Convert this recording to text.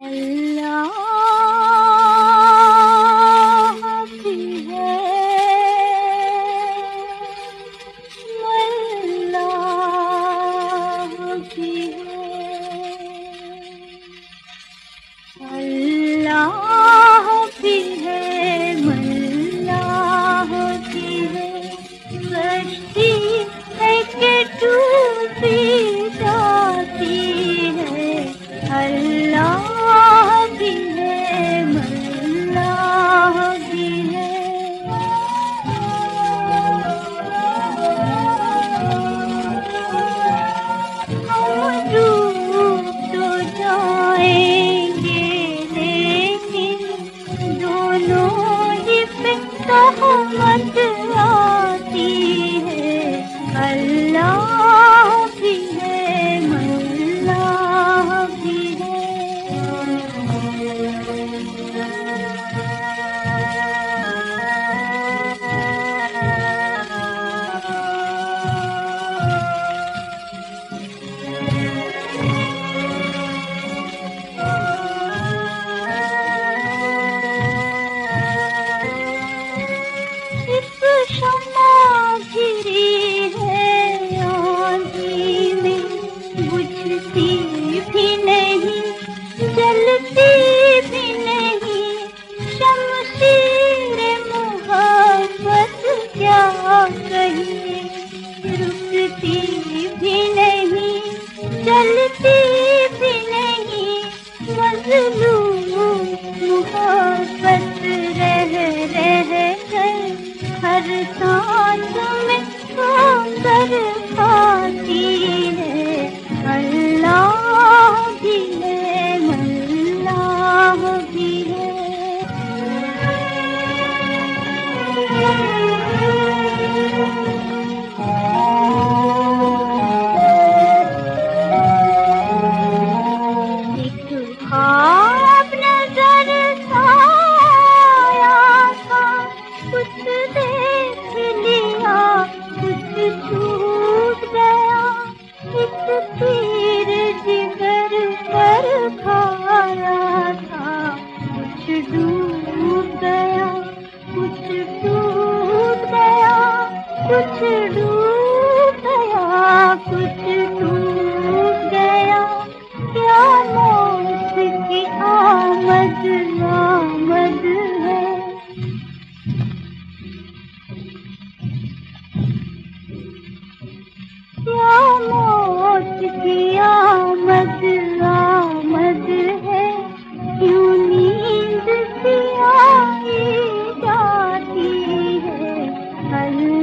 अल्लाह भी है, अल्लाह भी है, अल्लाह भी है, अल्लाह भी है। कश्ती है कि डूबी जाती है, अल्लाह भी है, अल्लाह भी है। हम डूब तो जाएंगे लेकिन दोनों ही पे तहमत आती है, अल्लाह भी है, अल्लाह भी है। इस शम्मा घिरी है आंधी में, बुझती भी नहीं, जलती भी नहीं। शमशीर मोहब्बत क्या कहिए, रुकती भी नहीं, जलती भी नहीं। मजलूम मोहब्बत रह रह कर हर सांस में खाकर खाती है, अल्लाह भी है, अल्लाह भी है। एक ख्वाब नजर आया था, कुछ देख लिया, कुछ छूट गया। एक तीर जिगर पर खाया था, कुछ डूब गया, कुछ टूट गया, कुछ डूब गया, कुछ टूट गया। क्या मौत की आमद आमद है, क्या मौत की आमद आमद है। क्यों नींद सी आई जाती है,